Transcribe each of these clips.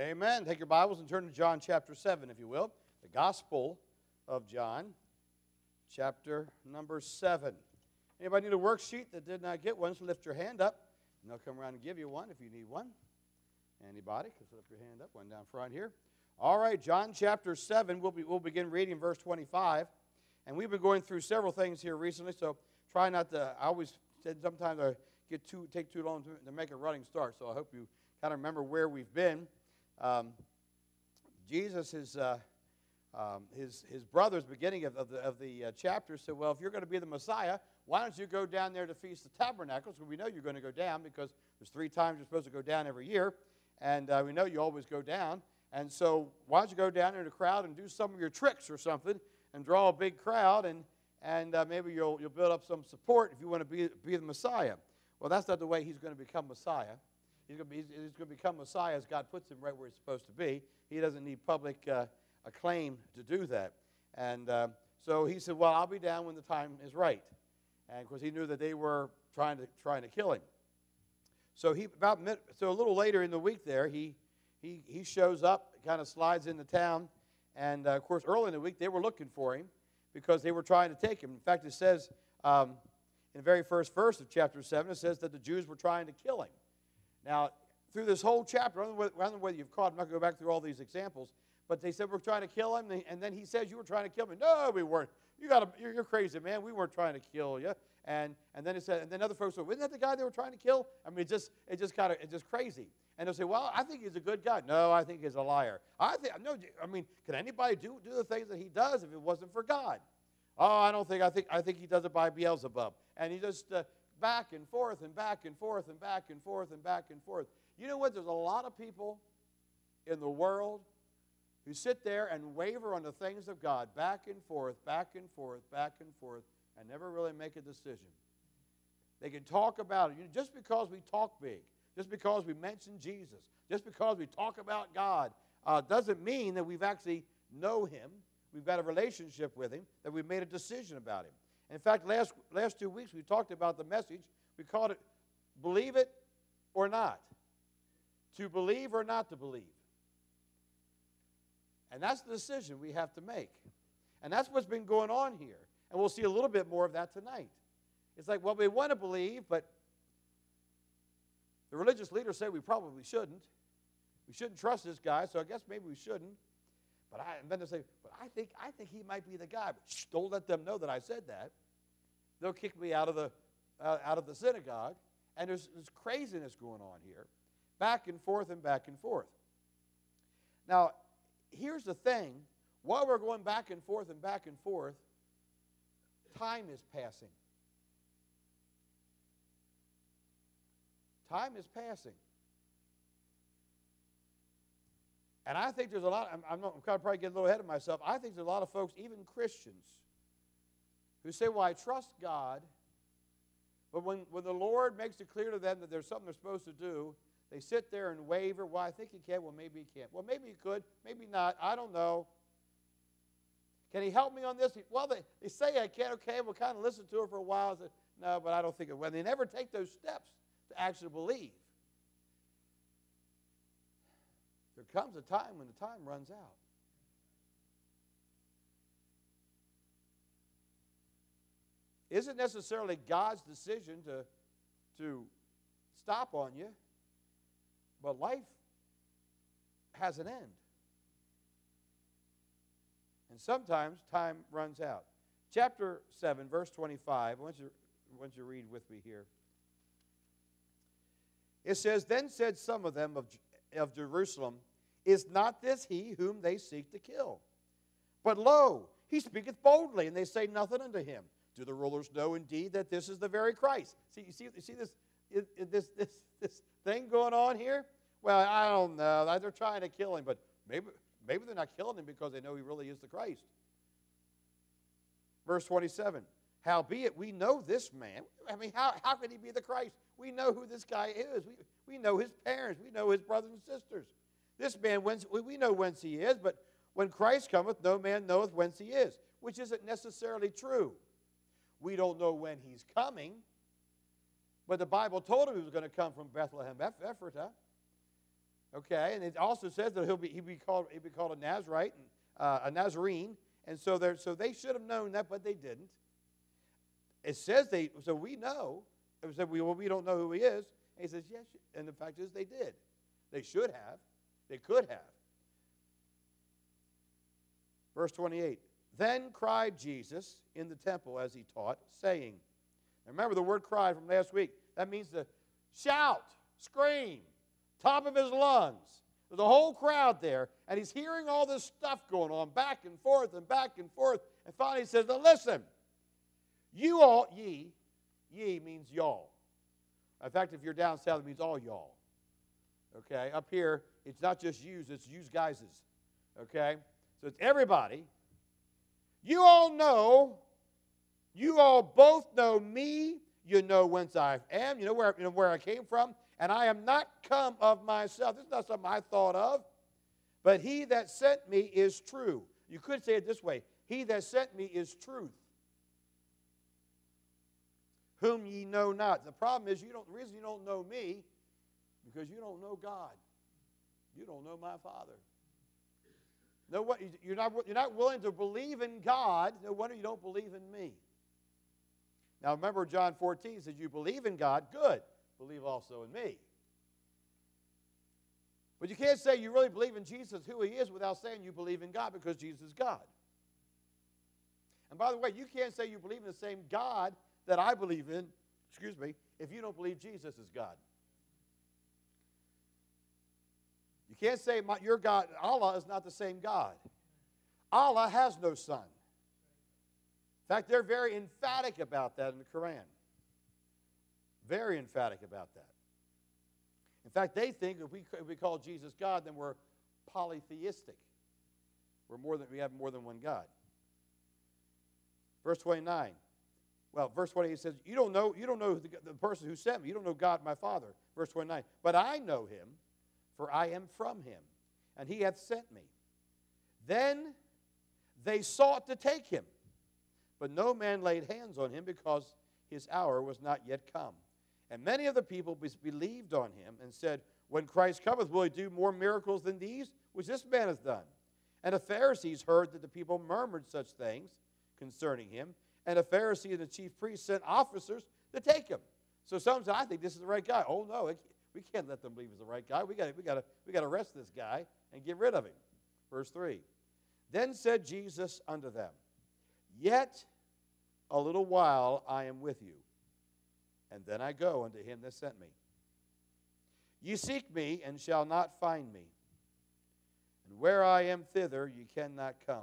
Amen. Take your Bibles and turn to John chapter 7, if you will. The Gospel of John, chapter number 7. Anybody need a worksheet that did not get one, so lift your hand up, and they'll come around and give you one if you need one. Anybody? Just lift your hand up, one down front here. All right, John chapter 7, we'll begin reading verse 25. And we've been going through several things here recently, so try not to, I always said sometimes I take too long to make a running start, so I hope you kind of remember where we've been. Jesus, his brothers, beginning of the chapter, said, well, if you're going to be the Messiah, why don't you go down there to Feast of Tabernacles? Well, we know you're going to go down because there's 3 times you're supposed to go down every year, and we know you always go down. And so why don't you go down there in the crowd and do some of your tricks or something and draw a big crowd, and maybe you'll build up some support if you want to be the Messiah. Well, that's not the way he's going to become Messiah. He's going to become Messiah as God puts him right where he's supposed to be. He doesn't need public acclaim to do that. And so he said, well, I'll be down when the time is right. And because he knew that they were trying to kill him. So a little later in the week there, he shows up, kind of slides into town. And, of course, early in the week, they were looking for him because they were trying to take him. In fact, it says in the very first verse of chapter 7, it says that the Jews were trying to kill him. Now, through this whole chapter, I don't know whether you've caught, I'm not going to go back through all these examples, but they said we're trying to kill him, and then he says you were trying to kill me. No, we weren't. You're crazy, man. We weren't trying to kill you. And then it said, and then other folks said, isn't that the guy they were trying to kill? I mean, it's just crazy. And they'll say, well, I think he's a good guy. No, I think he's a liar. Can anybody do the things that he does if it wasn't for God? Oh, I think he does it by Beelzebub. And he just back and forth and back and forth and back and forth and back and forth. You know what? There's a lot of people in the world who sit there and waver on the things of God, back and forth, back and forth, back and forth, and never really make a decision. They can talk about it. Just because we talk big, just because we mention Jesus, just because we talk about God, doesn't mean that we've actually know him, we've got a relationship with him, that we've made a decision about him. In fact, last 2 weeks we talked about the message. We called it Believe It or Not. To believe or not to believe. And that's the decision we have to make. And that's what's been going on here. And we'll see a little bit more of that tonight. It's like, well, we want to believe, but the religious leaders say we probably shouldn't. We shouldn't trust this guy, so I guess maybe we shouldn't. And then they say, but I think he might be the guy. But shh, don't let them know that I said that. They'll kick me out of the synagogue. And there's craziness going on here. Back and forth and back and forth. Now, here's the thing. While we're going back and forth, time is passing. Time is passing. And I think there's a lot, I'm going to probably get a little ahead of myself. I think there's a lot of folks, even Christians, who say, well, I trust God, but when the Lord makes it clear to them that there's something they're supposed to do, they sit there and waver. Well, I think he can. Well, maybe he can't. Well, maybe he could. Maybe not. I don't know. Can he help me on this? Well, they say I can. Okay, we'll kind of listen to it for a while. Say, no, but I don't think it will. They never take those steps to actually believe. There comes a time when the time runs out. Isn't necessarily God's decision to stop on you, but life has an end. And sometimes time runs out. Chapter 7, verse 25. I want you to read with me here. It says, then said some of them of Jerusalem, is not this he whom they seek to kill? But lo, he speaketh boldly, and they say nothing unto him. Do the rulers know indeed that this is the very Christ? You see this thing going on here? Well, I don't know. They're trying to kill him, but maybe they're not killing him because they know he really is the Christ. Verse 27. Howbeit, we know this man. I mean, how could he be the Christ? We know who this guy is. We know his parents. We know his brothers and sisters. This man, we know whence he is, but when Christ cometh, no man knoweth whence he is, which isn't necessarily true. We don't know when he's coming, but the Bible told him he was going to come from Bethlehem, Ephratah. Okay, and it also says that he'll be called a Nazarite, a Nazarene, and so they should have known that, but they didn't. It says so we know. It said we don't know who he is. And he says yes, and the fact is they did. They should have. They could have. Verse 28. Then cried Jesus in the temple as he taught, saying. Now remember the word cry from last week. That means to shout, scream, top of his lungs. There's a whole crowd there, and he's hearing all this stuff going on, back and forth and back and forth. And finally he says, now listen, you all, ye means y'all. In fact, if you're down south, it means all y'all. Okay, up here, it's not just yous, it's yous guyses. Okay, so it's everybody. You all both know me. You know whence I am. You know where I came from. And I am not come of myself. This is not something I thought of. But he that sent me is true. You could say it this way. He that sent me is truth, whom ye know not. The problem is the reason you don't know me, because you don't know God. You don't know my Father. No, you're not willing to believe in God. No wonder you don't believe in me. Now remember John 14 says, you believe in God, good. Believe also in me. But you can't say you really believe in Jesus, who he is, without saying you believe in God, because Jesus is God. And by the way, you can't say you believe in the same God that I believe in, if you don't believe Jesus is God. You can't say your God, Allah is not the same God. Allah has no son. In fact, they're very emphatic about that in the Quran. Very emphatic about that. In fact, they think if we call Jesus God, then we're polytheistic. We have more than one God. Verse 29. Well, verse 28 says, you don't know the person who sent me. You don't know God, my Father. Verse 29. But I know him, for I am from him, and he hath sent me. Then they sought to take him, but no man laid hands on him, because his hour was not yet come. And many of the people believed on him and said, when Christ cometh, will he do more miracles than these, which this man hath done? And the Pharisees heard that the people murmured such things concerning him. And the Pharisees and the chief priests sent officers to take him. So some said, I think this is the right guy. Oh, no, we can't let them believe he's the right guy. We got to arrest this guy and get rid of him. Verse 3. Then said Jesus unto them, yet a little while I am with you, and then I go unto him that sent me. Ye seek me, and shall not find me. And where I am, thither ye cannot come.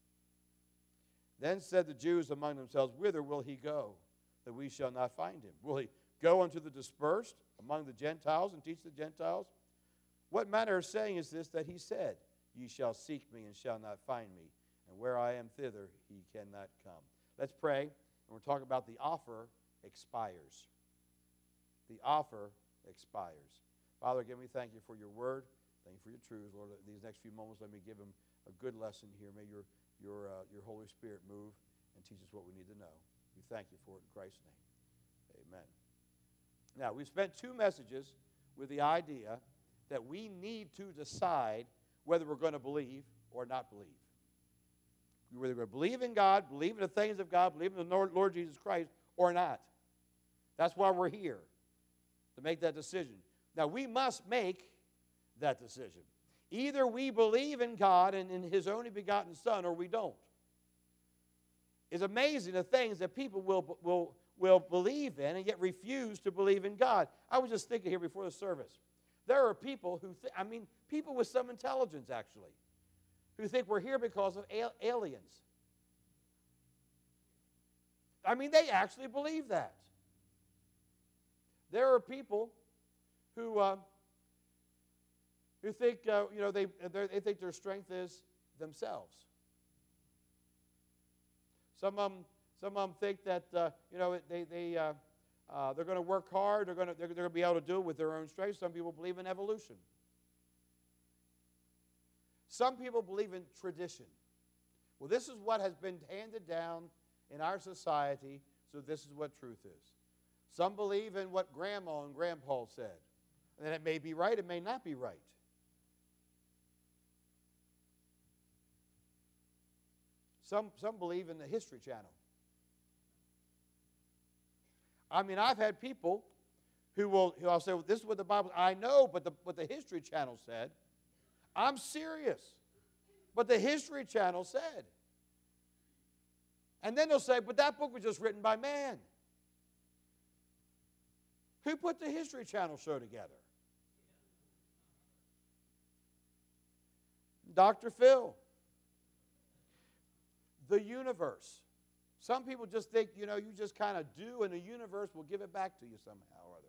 Then said the Jews among themselves, whither will he go, that we shall not find him? Will he go unto the dispersed among the Gentiles and teach the Gentiles? What manner of saying is this that he said, ye shall seek me and shall not find me, and where I am, thither ye cannot come. Let's pray, and we'll talk about the offer expires. The offer expires. Father, again, we thank you for your word. Thank you for your truth. Lord, these next few moments, let me give him a good lesson here. May your Holy Spirit move and teach us what we need to know. We thank you for it in Christ's name. Amen. Now, we've spent 2 messages with the idea that we need to decide whether we're going to believe or not believe. We're either going to believe in God, believe in the things of God, believe in the Lord Jesus Christ, or not. That's why we're here, to make that decision. Now, we must make that decision. Either we believe in God and in his only begotten Son, or we don't. It's amazing the things that people will believe in and yet refuse to believe in God. I was just thinking here before the service. There are people people with some intelligence, actually, who think we're here because of aliens. They actually believe that. There are people who think they think their strength is themselves. Some of them think that they're going to work hard. They're going to be able to do it with their own strength. Some people believe in evolution. Some people believe in tradition. Well, this is what has been handed down in our society, so this is what truth is. Some believe in what Grandma and Grandpa said. And it may be right, it may not be right. Some believe in the History Channel. I mean, I've had people who I'll say, well, this is what the Bible, I know, but what the History Channel said. I'm serious. But the History Channel said. And then they'll say, but that book was just written by man. Who put the History Channel show together? Dr. Phil. The universe. Some people just think, you just kind of do, and the universe will give it back to you somehow or other.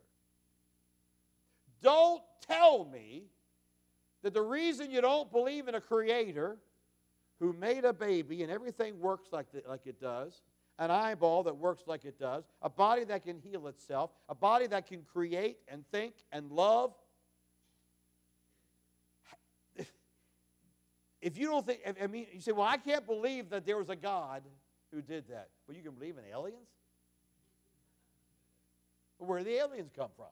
Don't tell me that the reason you don't believe in a creator who made a baby and everything works like it does, an eyeball that works like it does, a body that can heal itself, a body that can create and think and love. If you don't think, you say, well, I can't believe that there was a God who did that. But you can believe in aliens? Where do the aliens come from?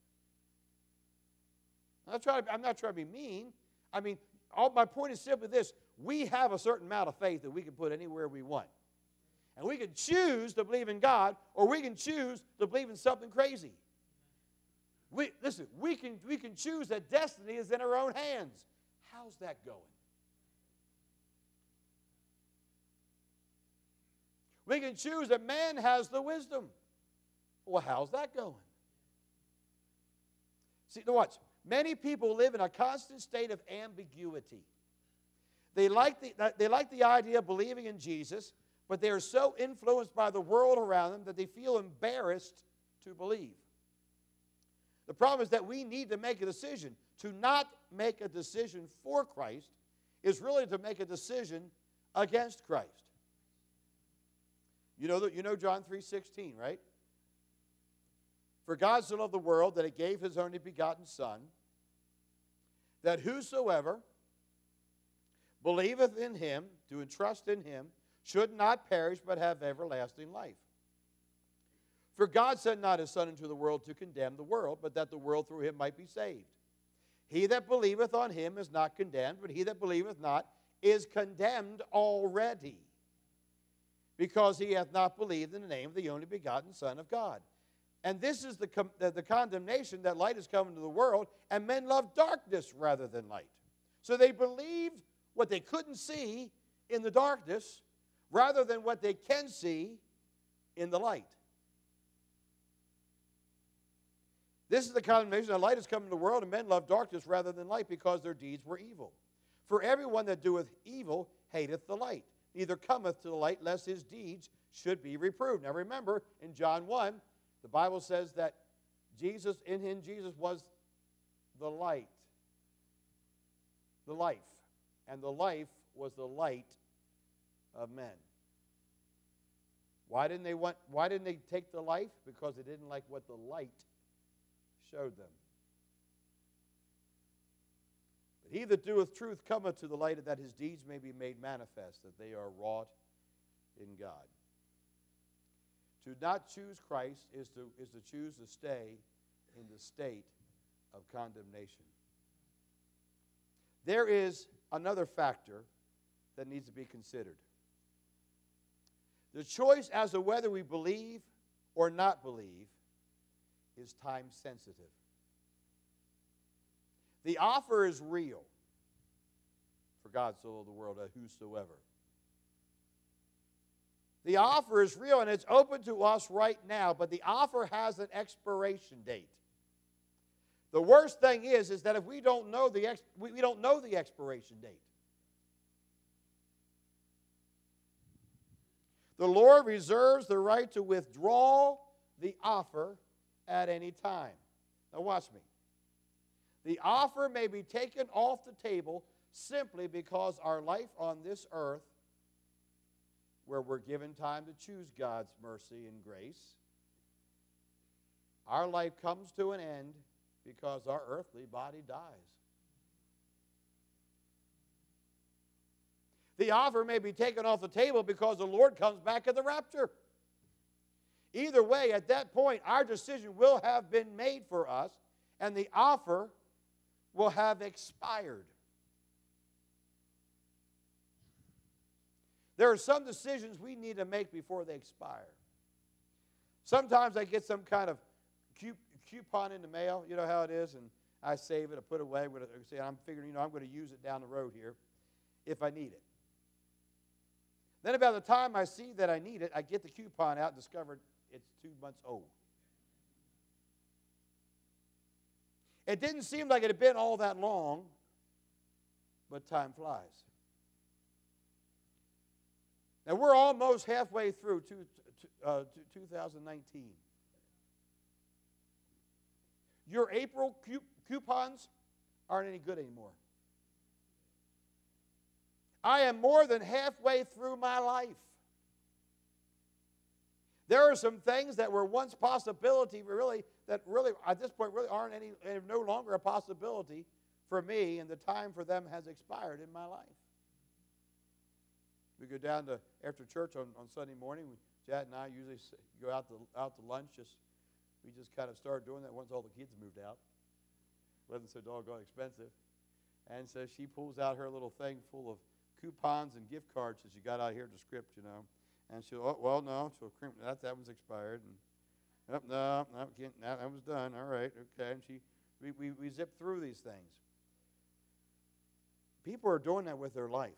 I'm not trying to be mean. My point is simply this. We have a certain amount of faith that we can put anywhere we want. And we can choose to believe in God, or we can choose to believe in something crazy. We can choose that destiny is in our own hands. How's that going? We can choose that man has the wisdom. Well, how's that going? See, watch. Many people live in a constant state of ambiguity. They like the idea of believing in Jesus, but they are so influenced by the world around them that they feel embarrassed to believe. The problem is that we need to make a decision. To not make a decision for Christ is really to make a decision against Christ. You know John 3:16, right? For God so loved the world that he gave his only begotten Son, that whosoever believeth in him, to entrust in him, should not perish but have everlasting life. For God sent not his Son into the world to condemn the world, but that the world through him might be saved. He that believeth on him is not condemned, but he that believeth not is condemned already, because he hath not believed in the name of the only begotten Son of God. And this is the condemnation, that light is come into the world, and men love darkness rather than light. So they believed what they couldn't see in the darkness rather than what they can see in the light. This is the condemnation, that light has come into the world, and men love darkness rather than light, because their deeds were evil. For everyone that doeth evil hateth the light, neither cometh to the light, lest his deeds should be reproved. Now remember, in John 1, the Bible says that in him Jesus was the light, the life, and the life was the light of men. Why didn't they take the life? Because they didn't like what the light showed them. But he that doeth truth cometh to the light, that his deeds may be made manifest, that they are wrought in God. To not choose Christ is to choose to stay in the state of condemnation. There is another factor that needs to be considered. The choice as to whether we believe or not believe is time sensitive. The offer is real. For God so loved the world that whosoever. The offer is real, and it's open to us right now, but the offer has an expiration date. The worst thing is that if we don't know the expiration date. The Lord reserves the right to withdraw the offer at any time. Now watch me. The offer may be taken off the table simply because our life on this earth, where we're given time to choose God's mercy and grace, our life comes to an end because our earthly body dies. The offer may be taken off the table because the Lord comes back at the rapture. Either way, at that point, our decision will have been made for us, and the offer will have expired. There are some decisions we need to make before they expire. Sometimes I get some kind of coupon in the mail. You know how it is, and I save it, I put it away. I'm figuring, I'm going to use it down the road here if I need it. Then about the time I see that I need it, I get the coupon out and discover it's 2 months old. It didn't seem like it had been all that long, but time flies. Now, we're almost halfway through 2019. Your April coupons aren't any good anymore. I am more than halfway through my life. There are some things that were once possibility, that at this point really aren't no longer a possibility for me, and the time for them has expired in my life. We go down to after church on Sunday morning. Chad and I usually go out to lunch. We just kind of started doing that once all the kids moved out. It wasn't so doggone expensive. And so she pulls out her little thing full of coupons and gift cards that she got out here to script, And she'll, she'll crimp that one's expired. And no, that was done. All right, okay. And we zip through these things. People are doing that with their life.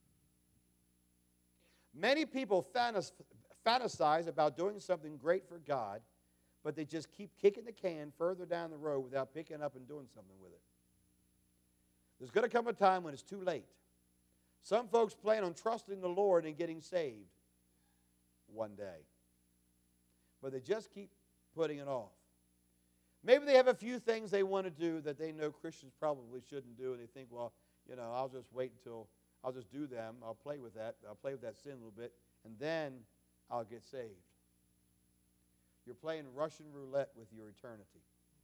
Many people fantasize about doing something great for God, but they just keep kicking the can further down the road without picking up and doing something with it. There's going to come a time when it's too late. Some folks plan on trusting the Lord and getting saved one day, but they just keep putting it off. Maybe they have a few things they want to do that they know Christians probably shouldn't do, and they think, well, I'll just wait until I'll just do them. I'll play with that. I'll play with that sin a little bit, and then I'll get saved. You're playing Russian roulette with your eternity.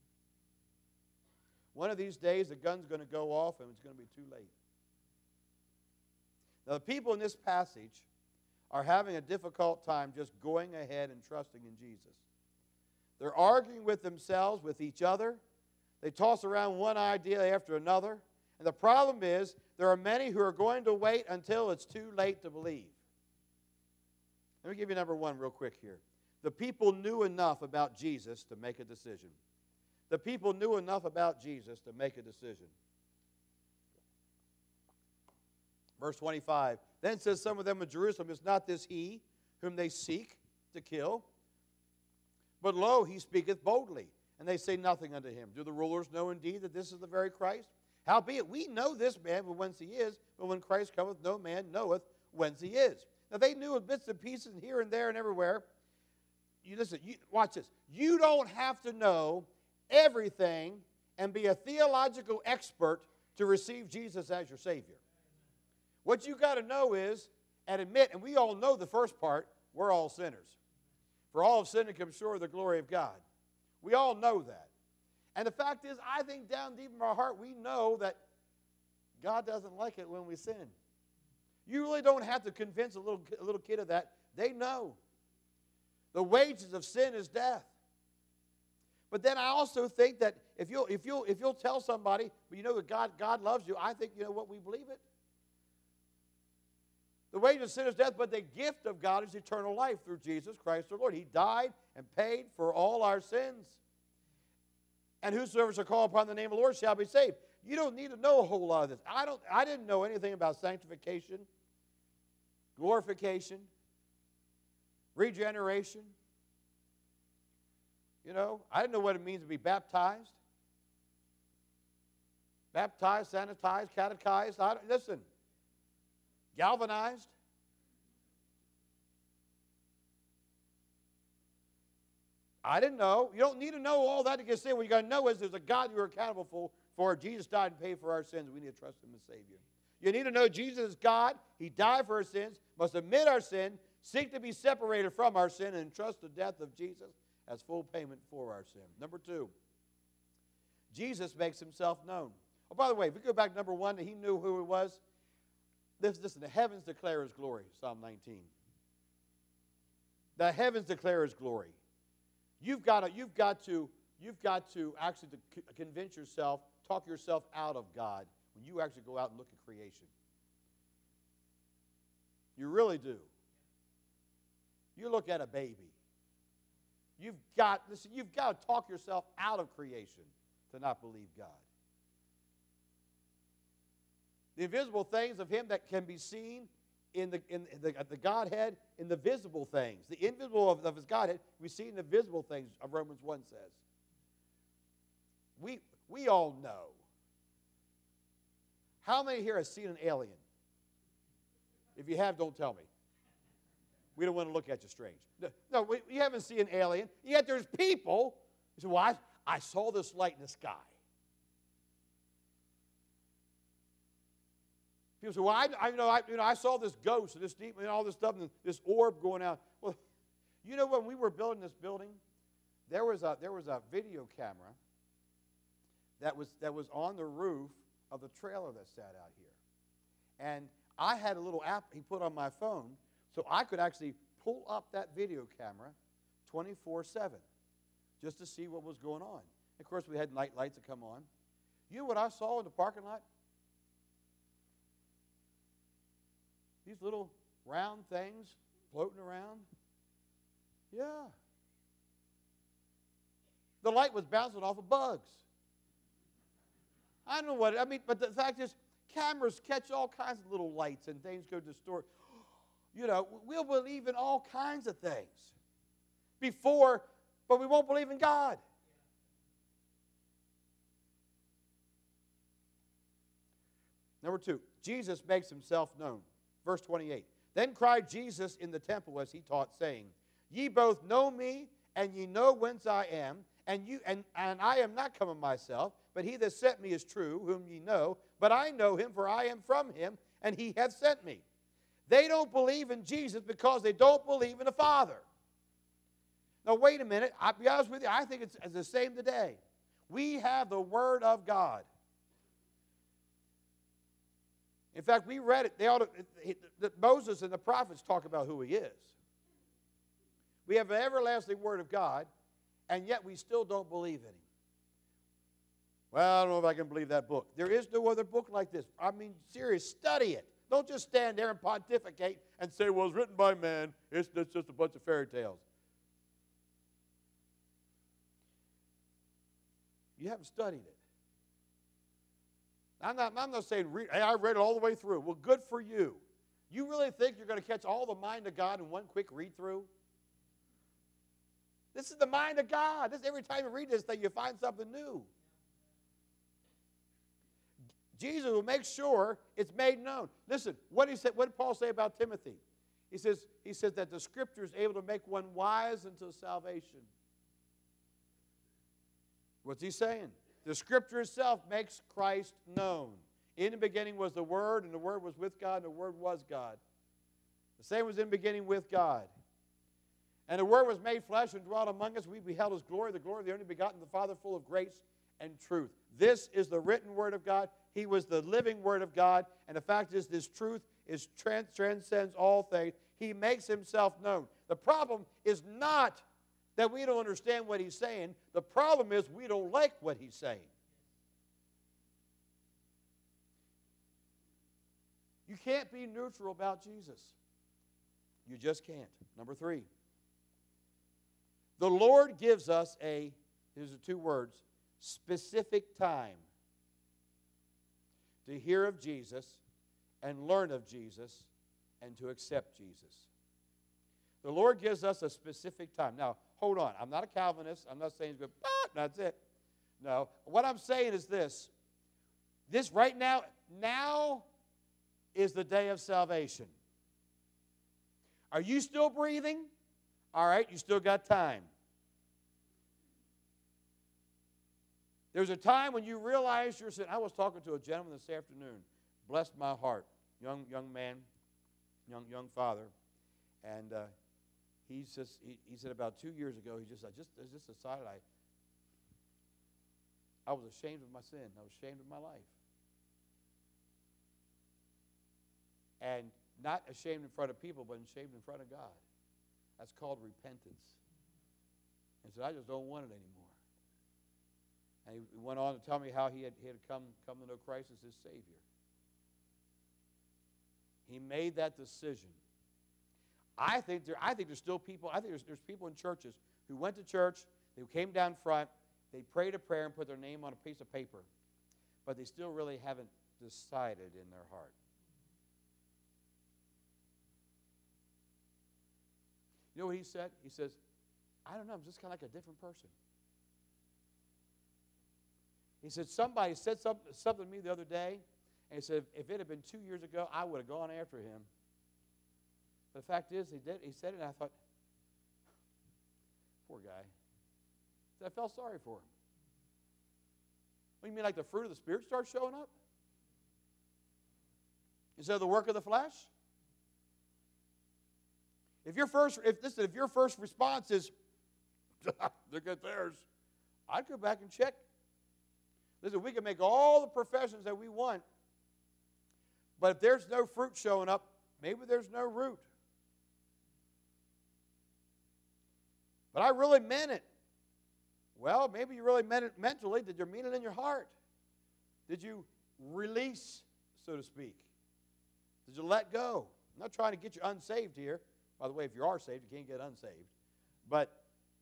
One of these days, the gun's going to go off, and it's going to be too late. Now, the people in this passage are having a difficult time just going ahead and trusting in Jesus. They're arguing with themselves, with each other. They toss around one idea after another. And the problem is, there are many who are going to wait until it's too late to believe. Let me give you number one real quick here. The people knew enough about Jesus to make a decision. The people knew enough about Jesus to make a decision. Verse 25, then says some of them in Jerusalem, is not this he whom they seek to kill? But lo, he speaketh boldly, and they say nothing unto him. Do the rulers know indeed that this is the very Christ? Howbeit, we know this man from whence he is, but when Christ cometh, no man knoweth whence he is. Now, they knew in bits and pieces here and there and everywhere. Watch this. You don't have to know everything and be a theological expert to receive Jesus as your Savior. What you got to know is, and admit, and we all know the first part, we're all sinners. For all have sinned and come short of the glory of God. We all know that. And the fact is, I think down deep in our heart, we know that God doesn't like it when we sin. You really don't have to convince a little kid of that. They know. The wages of sin is death. But then I also think that if you'll tell somebody, but you know that God loves you, I think, what, we believe it. The wages of sin is death, but the gift of God is eternal life through Jesus Christ our Lord. He died and paid for all our sins. And whosoever shall call upon the name of the Lord shall be saved. You don't need to know a whole lot of this. I didn't know anything about sanctification, glorification, regeneration. I didn't know what it means to be baptized. Baptized, sanitized, catechized. Listen, galvanized. I didn't know. You don't need to know all that to get saved. What you got to know is there's a God you're accountable for. Jesus died and paid for our sins. We need to trust him as Savior. You need to know Jesus is God. He died for our sins, must admit our sin, seek to be separated from our sin, and trust the death of Jesus as full payment for our sin. Number two, Jesus makes himself known. Oh, by the way, if we go back to number one, he knew who he was. Listen, the heavens declare his glory, Psalm 19. The heavens declare his glory. You've got to actually convince yourself, talk yourself out of God when you actually go out and look at creation. You really do. You look at a baby. You've got to talk yourself out of creation to not believe God. The invisible things of him that can be seen in the Godhead, in the visible things. The invisible of his Godhead, we see in the visible things of Romans 1 says. We all know. How many here have seen an alien? If you have, don't tell me. We don't want to look at you strange. No, you haven't seen an alien. Yet there's people who say, well, I saw this light in the sky. People say, well, I saw this ghost and this deep and all this stuff and this orb going out. Well, you know, when we were building this building, there was a video camera that was on the roof of the trailer that sat out here. And I had a little app he put on my phone so I could actually pull up that video camera 24/7 just to see what was going on. Of course, we had night lights that come on. You know what I saw in the parking lot? These little round things floating around. Yeah. The light was bouncing off of bugs. I don't know what, but the fact is, cameras catch all kinds of little lights and things go distort. You know, we'll believe in all kinds of things but we won't believe in God. Number 2, Jesus makes himself known. Verse 28. Then cried Jesus in the temple as he taught, saying, Ye both know me, and ye know whence I am, and I am not come of myself, but he that sent me is true, whom ye know. But I know him, for I am from him, and he hath sent me. They don't believe in Jesus because they don't believe in the Father. Now, wait a minute. I'll be honest with you. I think it's the same today. We have the Word of God. In fact, we read it. Moses and the prophets talk about who he is. We have an everlasting Word of God, and yet we still don't believe in him. Well, I don't know if I can believe that book. There is no other book like this. I mean, serious, study it. Don't just stand there and pontificate and say, well, it's written by man. It's just a bunch of fairy tales. You haven't studied it. I'm not saying, hey, I read it all the way through. Well, good for you. You really think you're going to catch all the mind of God in one quick read-through? This is the mind of God. Every time you read this thing, you find something new. Jesus will make sure it's made known. Listen, what did Paul say about Timothy? He says that the Scripture is able to make one wise unto salvation. What's he saying? The Scripture itself makes Christ known. In the beginning was the Word, and the Word was with God, and the Word was God. The same was in the beginning with God. And the Word was made flesh and dwelt among us. We beheld His glory, the glory of the only begotten, the Father, full of grace and truth. This is the written Word of God. He was the living Word of God. And the fact is, this truth transcends all things. He makes Himself known. The problem is not that we don't understand what He's saying. The problem is we don't like what He's saying. You can't be neutral about Jesus. You just can't. Number 3. The Lord gives us here's the 2 words, specific time to hear of Jesus and learn of Jesus and to accept Jesus. The Lord gives us a specific time. Now, hold on. I'm not a Calvinist. I'm not saying that's it. No. What I'm saying is this. This right now is the day of salvation. Are you still breathing? All right, you still got time. There's a time when you realize you're sin. I was talking to a gentleman this afternoon. Blessed my heart. Young man, young father. And he said about 2 years ago, I just decided I was ashamed of my sin. I was ashamed of my life. And not ashamed in front of people, but ashamed in front of God. That's called repentance. And so I just don't want it anymore. And he went on to tell me how he had come to know Christ as his Savior. He made that decision I think there's still people, I think there's people in churches who went to church, they came down front, they prayed a prayer and put their name on a piece of paper, but they still really haven't decided in their heart. You know what he said? He says, I don't know, I'm just kind of like a different person. He said, somebody said something to me the other day, and he said, if it had been 2 years ago, I would have gone after him. But the fact is, he said it, and I thought, poor guy. I felt sorry for him. What do you mean, like the fruit of the Spirit starts showing up? Instead of the work of the flesh? If your first response is, look at theirs, I'd go back and check. Listen, we can make all the professions that we want, but if there's no fruit showing up, maybe there's no root. But I really meant it. Well, maybe you really meant it mentally. Did you mean it in your heart? Did you release, so to speak? Did you let go? I'm not trying to get you unsaved here. By the way, if you are saved, you can't get unsaved. But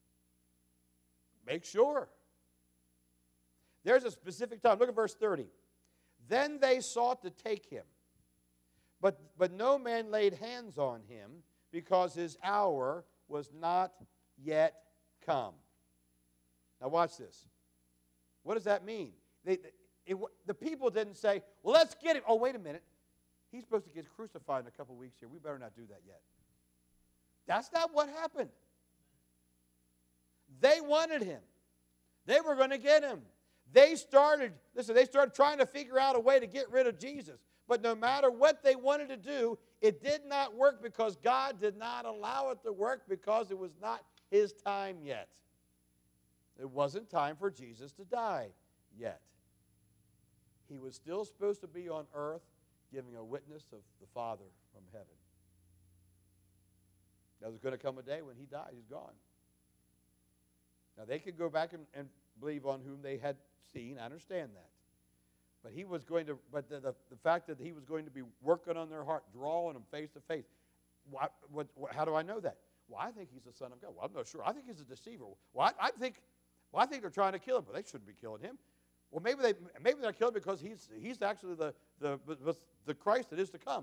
make sure. There's a specific time. Look at verse 30. Then they sought to take him, but no man laid hands on him because his hour was not yet come. Now watch this. What does that mean? The people didn't say, well, let's get him. Oh, wait a minute. He's supposed to get crucified in a couple weeks here. We better not do that yet. That's not what happened. They wanted him. They were going to get him. They started trying to figure out a way to get rid of Jesus. But no matter what they wanted to do, it did not work because God did not allow it to work because it was not his time yet. It wasn't time for Jesus to die yet. He was still supposed to be on earth giving a witness of the Father from heaven. Now, there's going to come a day when he died, he's gone. Now, they could go back and believe on whom they had seen. I understand that. But he was going to, the fact that he was going to be working on their heart, drawing them face to face. How do I know that? Well, I think he's the Son of God. Well, I'm not sure. I think he's a deceiver. Well, I think they're trying to kill him, but they shouldn't be killing him. Well, maybe they're killing him because he's actually the Christ that is to come.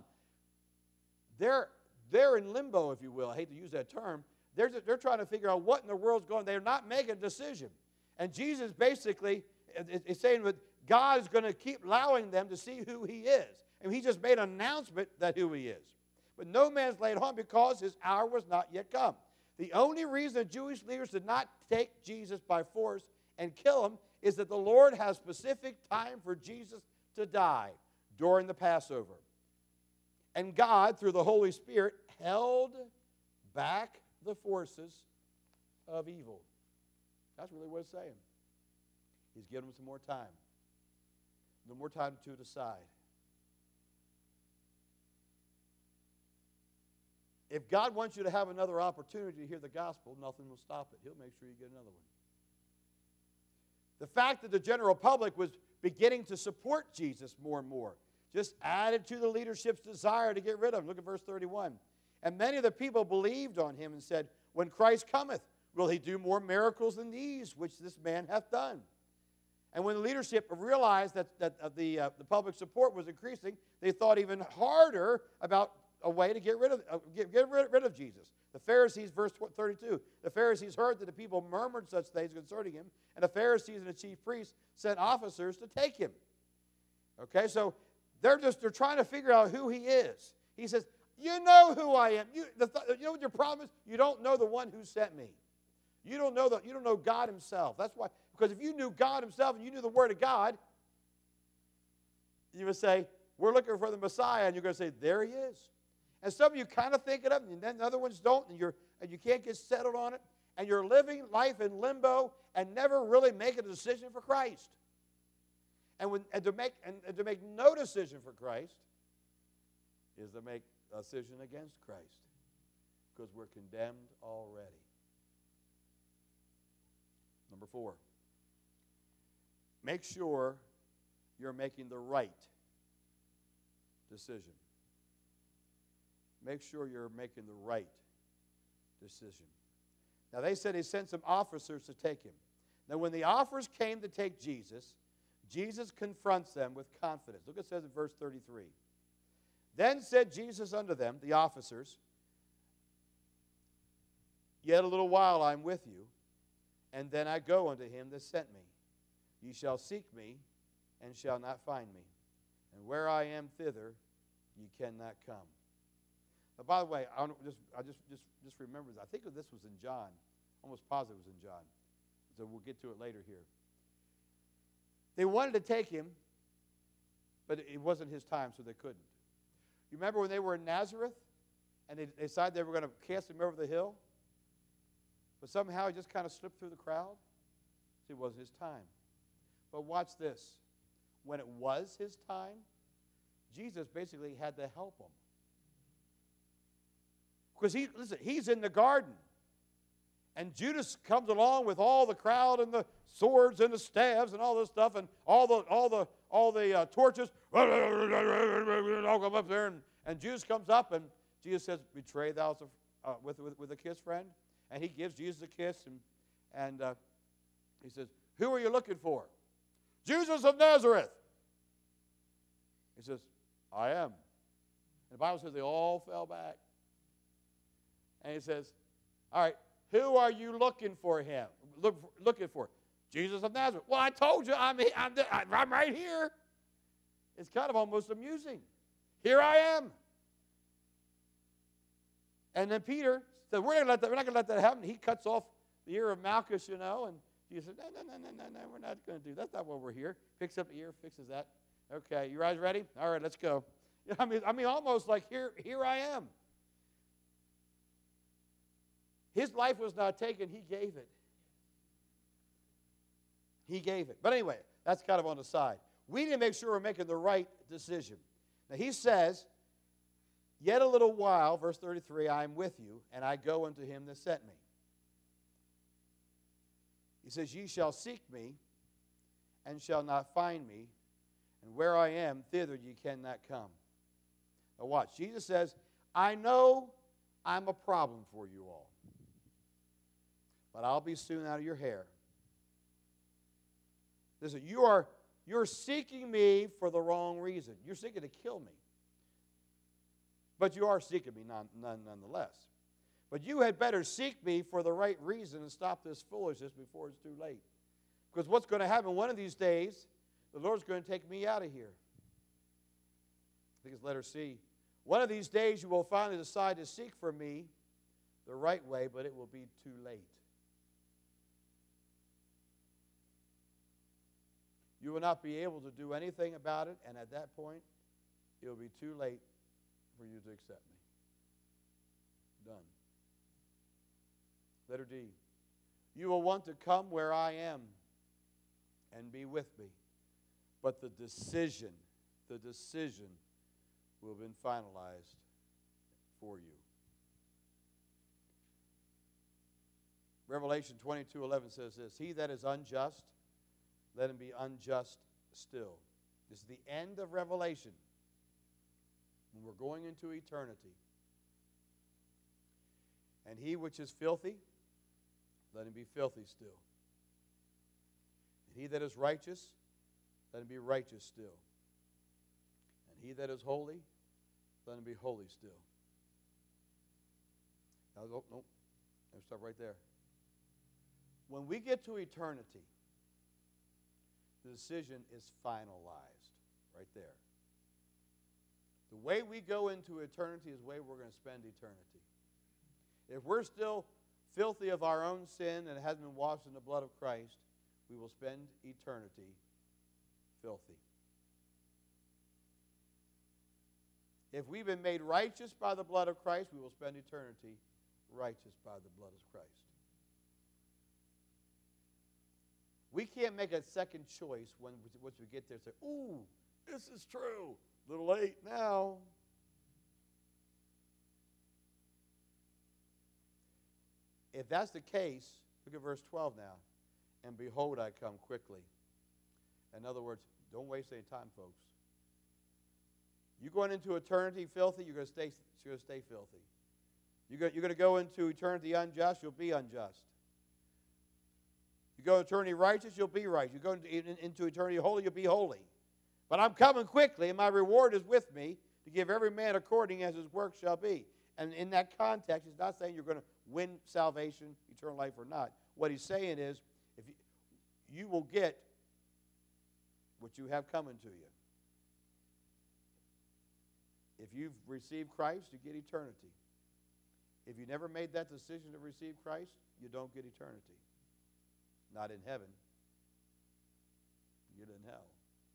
They're in limbo, if you will. I hate to use that term. They're trying to figure out what in the world's going on. They're not making a decision. And Jesus basically is saying that God is going to keep allowing them to see who he is. And he just made an announcement that who he is. But no man's laid on because his hour was not yet come. The only reason the Jewish leaders did not take Jesus by force and kill him is that the Lord has specific time for Jesus to die during the Passover. And God, through the Holy Spirit, held back the forces of evil. That's really what it's saying. He's giving them some more time. A little more time to decide. If God wants you to have another opportunity to hear the gospel, nothing will stop it. He'll make sure you get another one. The fact that the general public was beginning to support Jesus more and more just added to the leadership's desire to get rid of him. Look at verse 31. And many of the people believed on him and said, when Christ cometh, will he do more miracles than these which this man hath done? And when the leadership realized that the public support was increasing, they thought even harder about a way to get rid of Jesus. The Pharisees, verse 32, the Pharisees heard that the people murmured such things concerning him, and the Pharisees and the chief priests sent officers to take him. Okay, so they're trying to figure out who he is. He says, you know who I am. You know what your problem is? You don't know the one who sent me. You don't know God himself. That's why, because if you knew God himself and you knew the Word of God, you would say, we're looking for the Messiah, and you're going to say, there he is. And some of you kind of think it up, and then the other ones don't, and you can't get settled on it, and you're living life in limbo and never really make a decision for Christ. And to make no decision for Christ is to make a decision against Christ, because we're condemned already. Number 4, make sure you're making the right decision. Make sure you're making the right decision. Now, they said he sent some officers to take him. Now, when the officers came to take Jesus, Jesus confronts them with confidence. Look what it says in verse 33. Then said Jesus unto them, the officers, Yet a little while I am with you, and then I go unto him that sent me. Ye shall seek me, and shall not find me. And where I am, thither ye cannot come. Now, by the way, I just remember this. I think this was in John. Almost positive it was in John. So we'll get to it later here. They wanted to take him, but it wasn't his time, so they couldn't. You remember when they were in Nazareth, and they decided they were going to cast him over the hill? But somehow he just kind of slipped through the crowd. See, it wasn't his time. But watch this. When it was his time, Jesus basically had to help him. Because he's in the garden. And Judas comes along with all the crowd and the swords and the staves and all this stuff and all the torches. All come up there, and Judas comes up, and Jesus says, "Betray thou with a kiss, friend." And he gives Jesus a kiss, and he says, "Who are you looking for?" "Jesus of Nazareth." He says, "I am." And the Bible says they all fell back. And he says, "All right, who are you looking for him? Looking for? Jesus of Nazareth." "Well, I told you, I'm right here." It's kind of almost amusing. "Here I am." And then Peter said, we're not going to let that happen. He cuts off the ear of Malchus, and Jesus said, no, we're not going to do that. That's not why we're here. Picks up the ear, fixes that. Okay, you guys ready? All right, let's go. I mean, almost like here I am. His life was not taken. He gave it. He gave it. But anyway, that's kind of on the side. We need to make sure we're making the right decision. Now, he says, "Yet a little while," verse 33, "I am with you, and I go unto him that sent me." He says, "Ye shall seek me, and shall not find me, and where I am, thither ye cannot come." Now watch. Jesus says, "I know I'm a problem for you all, but I'll be soon out of your hair." Listen, you're seeking me for the wrong reason. You're seeking to kill me. But you are seeking me nonetheless. But you had better seek me for the right reason and stop this foolishness before it's too late. Because what's going to happen one of these days, the Lord's going to take me out of here. I think it's letter C. One of these days you will finally decide to seek for me the right way, but it will be too late. You will not be able to do anything about it, and at that point, it will be too late for you to accept me. Done. Letter D. You will want to come where I am and be with me, but the decision will have been finalized for you. Revelation 22:11 says this, "He that is unjust, let him be unjust still." This is the end of Revelation. And we're going into eternity. "And he which is filthy, let him be filthy still. And he that is righteous, let him be righteous still. And he that is holy, let him be holy still." Now, nope. Let's stop right there. When we get to eternity, the decision is finalized right there. The way we go into eternity is the way we're going to spend eternity. If we're still filthy of our own sin and it hasn't been washed in the blood of Christ, we will spend eternity filthy. If we've been made righteous by the blood of Christ, we will spend eternity righteous by the blood of Christ. We can't make a second choice once we get there and say, "Ooh, this is true. A little late now." If that's the case, look at verse 12 now. "And behold, I come quickly." In other words, don't waste any time, folks. You're going into eternity filthy, you're going to stay filthy. You're going to go into eternity unjust, you'll be unjust. You go into eternity righteous, you'll be righteous. You go into eternity holy, you'll be holy. But I'm coming quickly, and my reward is with me to give every man according as his work shall be. And in that context, he's not saying you're going to win salvation, eternal life, or not. What he's saying is, if you will get what you have coming to you. If you've received Christ, you get eternity. If you never made that decision to receive Christ, you don't get eternity. Not in heaven. You get it in hell.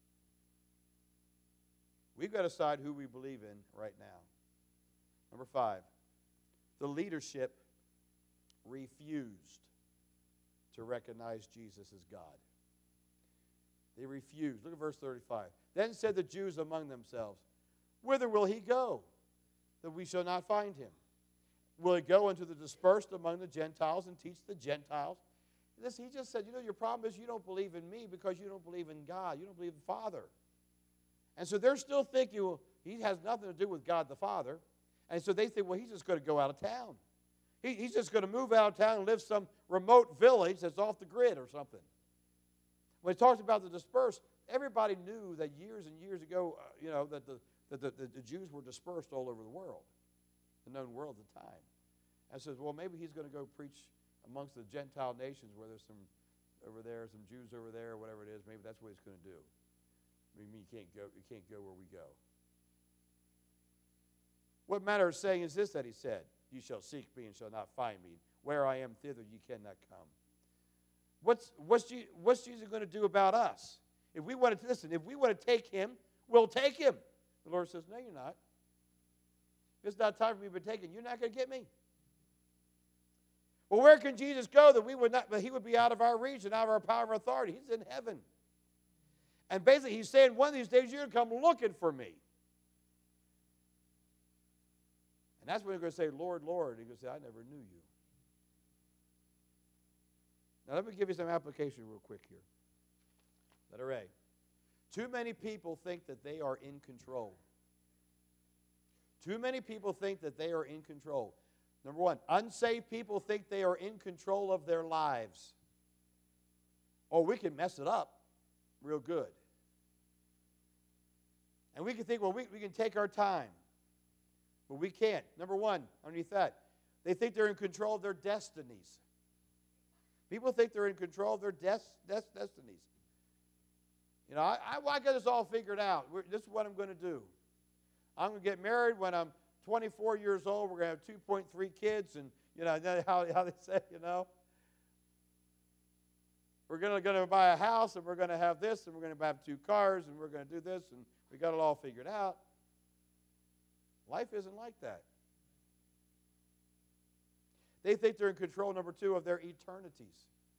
We've got to decide who we believe in right now. Number 5, the leadership refused to recognize Jesus as God. They refused. Look at verse 35. Then said the Jews among themselves, whither will he go, that we shall not find him? Will he go into the dispersed among the Gentiles and teach the Gentiles? He just said, your problem is you don't believe in me because you don't believe in God. You don't believe in the Father. And so they're still thinking, well, he has nothing to do with God the Father. And so they think, well, he's just going to go out of town. He's just going to move out of town and live some remote village that's off the grid or something. When he talks about the dispersed, everybody knew that years and years ago, that the Jews were dispersed all over the world, the known world at the time. And says, well, maybe he's going to go preach amongst the Gentile nations where there's some over there, some Jews over there, whatever it is. Maybe that's what he's going to do. I mean, you can't go where we go. What manner of saying is this that he said? You shall seek me and shall not find me. Where I am, thither ye cannot come. What's Jesus going to do about us? If we want to take him, we'll take him. The Lord says, no, you're not. It's not time for me to be taken. You're not going to get me. Well, where can Jesus go that he would be out of our reach and out of our power and authority? He's in heaven. And basically, he's saying, one of these days, you're going to come looking for me. And that's when you're going to say, Lord, Lord. He's going to say, I never knew you. Now, let me give you some application real quick here. Letter A. Too many people think that they are in control. Too many people think that they are in control. Number 1, unsaved people think they are in control of their lives. Oh, we can mess it up real good. And we can think, well, we can take our time. But we can't. Number 1, underneath that, they think they're in control of their destinies. People think they're in control of their destinies. I got this all figured out. This is what I'm going to do. I'm going to get married when I'm 24 years old. We're going to have 2.3 kids, and how they say, we're going to buy a house, and we're going to have this, and we're going to have 2 cars, and we're going to do this, and we got it all figured out. Life isn't like that. They think they're in control, number 2, of their eternities.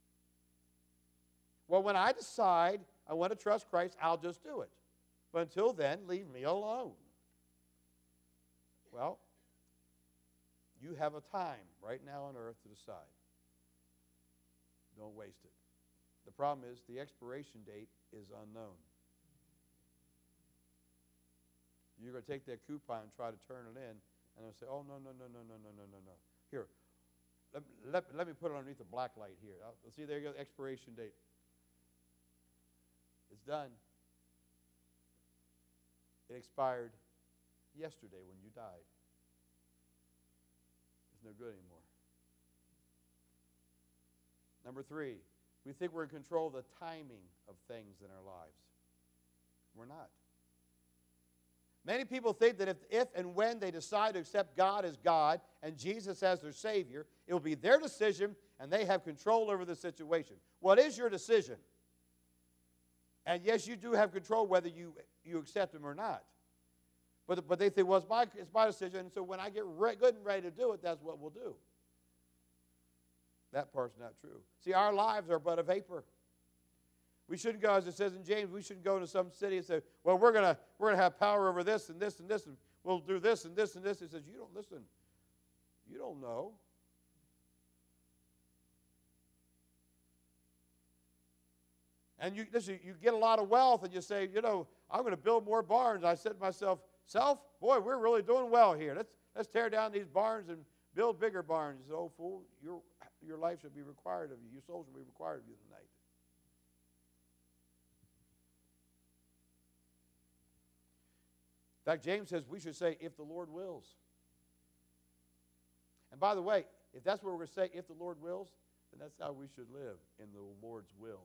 Well, when I decide I want to trust Christ, I'll just do it. But until then, leave me alone. Well, you have a time right now on earth to decide. Don't waste it. The problem is the expiration date is unknown. You're going to take that coupon and try to turn it in, and they'll say, oh, no. Here, let me put it underneath the black light here. See, there you go, expiration date. It's done. It expired yesterday when you died. It's no good anymore. Number 3, we think we're in control of the timing of things in our lives. We're not. Many people think that if and when they decide to accept God as God and Jesus as their Savior, it will be their decision and they have control over the situation. Well, it is your decision. And yes, you do have control whether you accept Him or not. But they think, well, it's my decision, and so when I get good and ready to do it, that's what we'll do. That part's not true. See, our lives are but a vapor. We shouldn't go, as it says in James, we shouldn't go into some city and say, well, we're gonna have power over this and this and this, and we'll do this and this and this. He says, you don't listen. You don't know. And you get a lot of wealth, and you say, I'm going to build more barns. I said to myself, boy, we're really doing well here. Let's tear down these barns and Build bigger barns. He said, oh, fool, your life should be required of you. Your soul should be required of you tonight. In fact, James says we should say, if the Lord wills. And by the way, if that's what we're going to say, if the Lord wills, then that's how we should live, in the Lord's will.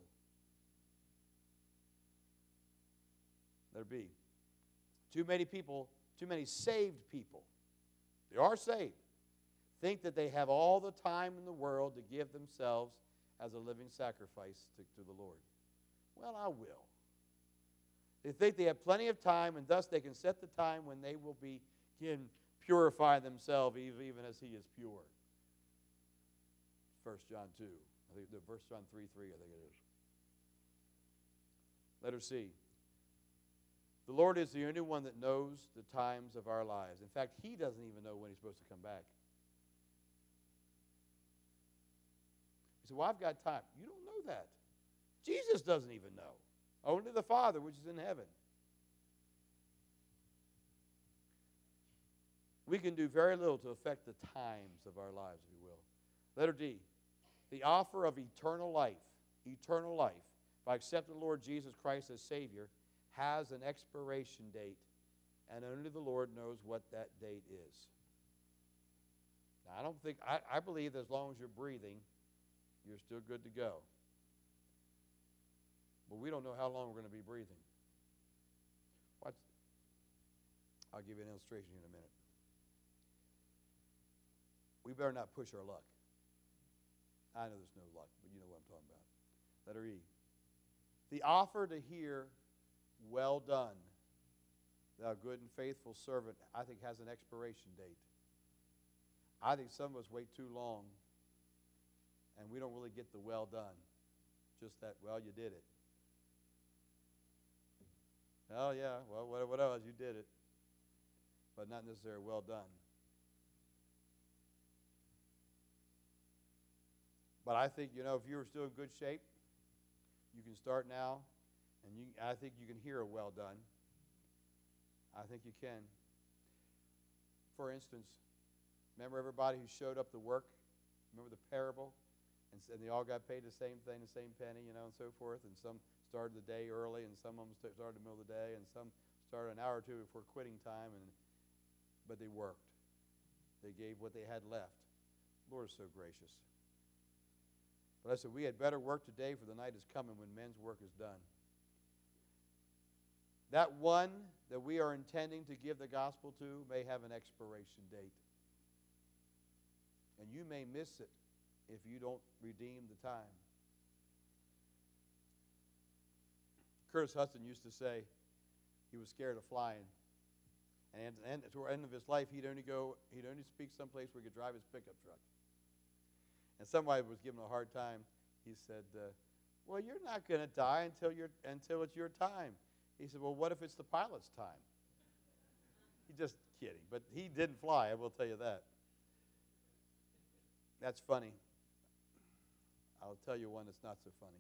Let it be. Too many people, too many saved people, they are saved, think that they have all the time in the world to give themselves as a living sacrifice to the Lord. Well, I will. They think they have plenty of time, and thus they can set the time when they will begin purify themselves, even as He is pure. 1 John 2. I think the 1 John 3:3, I think it is. Letter C. The Lord is the only one that knows the times of our lives. In fact, He doesn't even know when He's supposed to come back. You say, well, I've got time. You don't know that. Jesus doesn't even know. Only the Father, which is in heaven. We can do very little to affect the times of our lives, if you will. Letter D. The offer of eternal life, by accepting the Lord Jesus Christ as Savior, has an expiration date, and only the Lord knows what that date is. Now, I believe that as long as you're breathing, you're still good to go. But we don't know how long we're going to be breathing. I'll give you an illustration here in a minute. We better not push our luck. I know there's no luck, but you know what I'm talking about. Letter E. The offer to hear, well done, thou good and faithful servant, I think has an expiration date. I think some of us wait too long, and we don't really get the well done. Just that, well, you did it. Oh, yeah, well, what else? You did it. But not necessarily well done. But I think, if you're still in good shape, you can start now, and I think you can hear a well done. I think you can. For instance, remember everybody who showed up to work? Remember the parable? And they all got paid the same thing, the same penny, and so forth. And some started the day early, and some of them started in the middle of the day, and some started an hour or two before quitting time, but they worked. They gave what they had left. The Lord is so gracious. But I said, we had better work today, for the night is coming when men's work is done. That one that we are intending to give the gospel to may have an expiration date. And you may miss it if you don't redeem the time. Curtis Hudson used to say he was scared of flying. And toward the end of his life, he'd only speak someplace where he could drive his pickup truck. And somebody was giving him a hard time. He said, well, you're not going to die until it's your time. He said, well, what if it's the pilot's time? He's just kidding. But he didn't fly, I will tell you that. That's funny. I'll tell you one that's not so funny.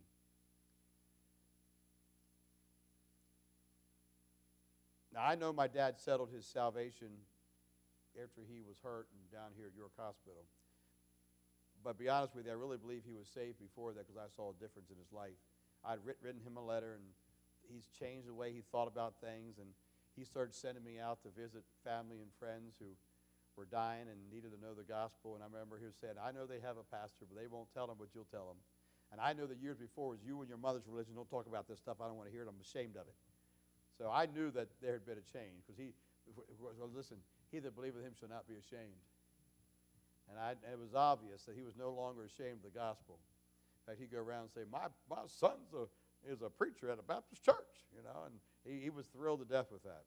Now, I know my dad settled his salvation after he was hurt and down here at York Hospital. But to be honest with you, I really believe he was saved before that because I saw a difference in his life. I'd written him a letter, and he's changed the way he thought about things, and he started sending me out to visit family and friends who were dying and needed to know the gospel. And I remember he was saying, I know they have a pastor, but they won't tell them, but you'll tell them. And I know that years before it was you and your mother's religion. Don't talk about this stuff. I don't want to hear it. I'm ashamed of it. So I knew that there had been a change because listen, he that believeth him shall not be ashamed. And it was obvious that he was no longer ashamed of the gospel. In fact, he'd go around and say, my son is a preacher at a Baptist church, and he was thrilled to death with that.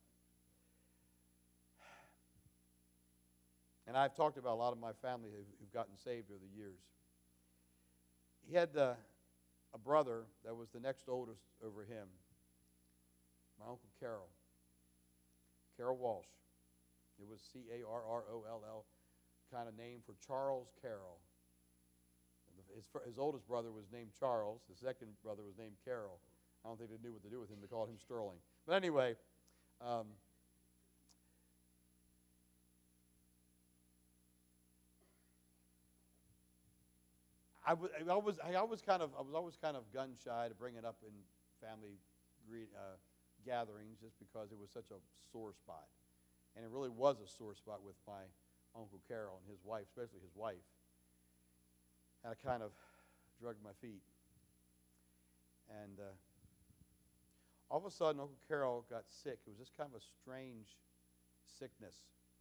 And I've talked about a lot of my family who've gotten saved over the years. He had a brother that was the next oldest over him, my Uncle Carroll Walsh. It was Carroll, kind of name for Charles Carroll. His oldest brother was named Charles. The second brother was named Carroll. I don't think they knew what to do with him. They called him Sterling. But anyway, I was always kind of gun shy to bring it up in family gatherings, just because it was such a sore spot, and it really was a sore spot with my Uncle Carol and his wife, especially his wife. And I kind of drug my feet, and all of a sudden, Uncle Carol got sick. It was just kind of a strange sickness,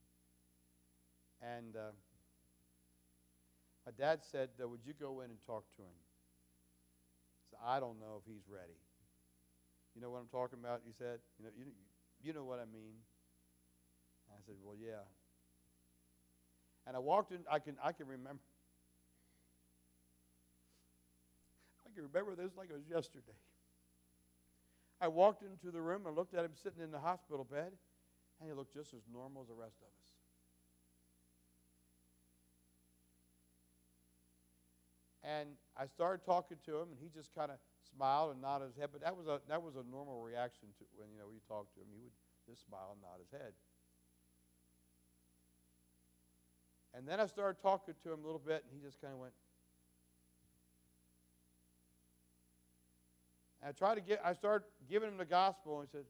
and my dad said, would you go in and talk to him? I said, I don't know if he's ready. You know what I'm talking about? He said, you know what I mean. And I said, well, yeah. And I walked in. I can remember. I can remember this like it was yesterday. I walked into the room and looked at him sitting in the hospital bed, and he looked just as normal as the rest of us. And I started talking to him, and he just kind of smiled and nodded his head. But that was a normal reaction to when you talk to him. He would just smile and nod his head. And then I started talking to him a little bit, and he just kind of went. And I started giving him the gospel, and he said,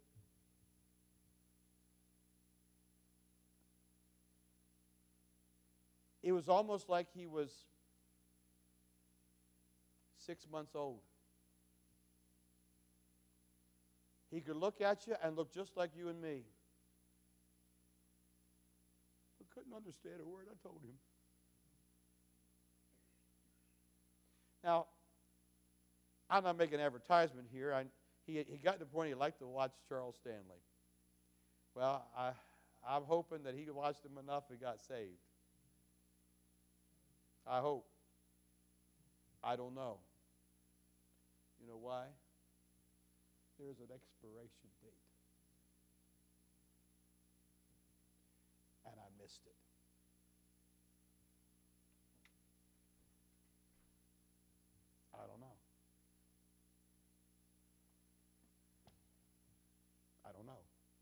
it was almost like he was 6 months old. He could look at you and look just like you and me. I couldn't understand a word I told him. Now, I'm not making advertisement here. He got to the point he liked to watch Charles Stanley. Well, I'm hoping that he watched him enough and got saved. I hope. I don't know. You know why? There's an expiration date. And I missed it. I don't know. I don't know.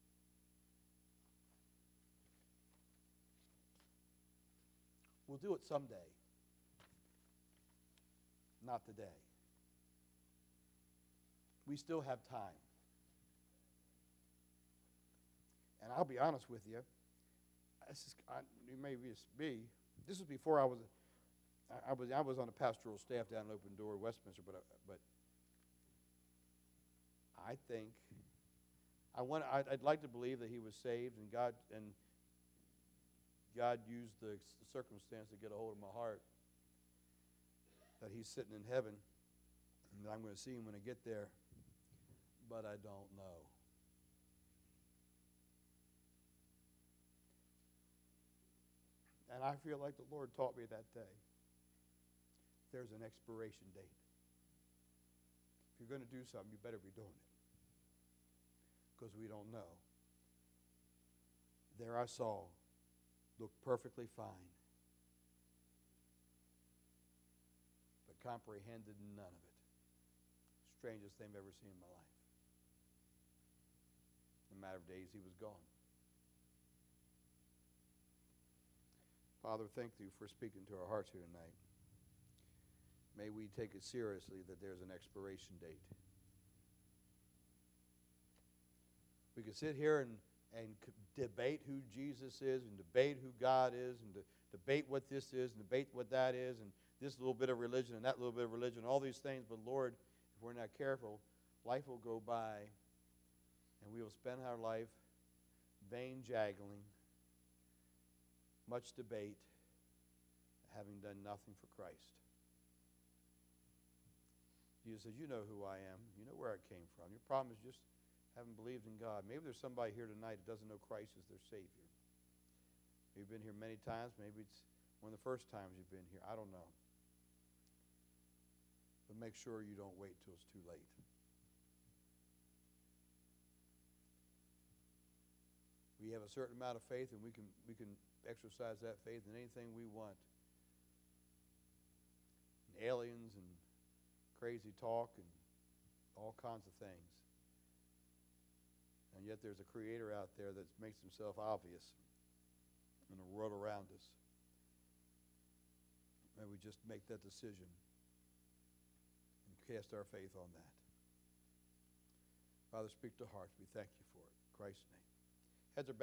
We'll do it someday. Not today. We still have time. And I'll be honest with you. It may be me. This was before I was on the pastoral staff down in Open Door, Westminster. But I think I'd like to believe that he was saved, and God used the circumstance to get a hold of my heart. That he's sitting in heaven, and I'm going to see him when I get there. But I don't know. And I feel like the Lord taught me that day. There's an expiration date. If you're going to do something, you better be doing it. Because we don't know. There I saw, looked perfectly fine, but comprehended none of it. Strangest thing I've ever seen in my life. In a matter of days, he was gone. Father, thank you for speaking to our hearts here tonight. May we take it seriously that there's an expiration date. We can sit here and debate who Jesus is, and debate who God is, and debate what this is, and debate what that is, and this little bit of religion and that little bit of religion, all these things. But Lord, if we're not careful, life will go by, and we will spend our life vain jaggling, much debate, having done nothing for Christ. Jesus says, you know who I am. You know where I came from. Your problem is just haven't believed in God. Maybe there's somebody here tonight that doesn't know Christ as their Savior. You've been here many times. Maybe it's one of the first times you've been here. I don't know. But make sure you don't wait till it's too late. We have a certain amount of faith, and we can exercise that faith in anything we want. And aliens and crazy talk and all kinds of things. And yet there's a creator out there that makes himself obvious in the world around us. May we just make that decision cast our faith on that. Father, speak to hearts. We thank you for it. In Christ's name. Heads are bowed.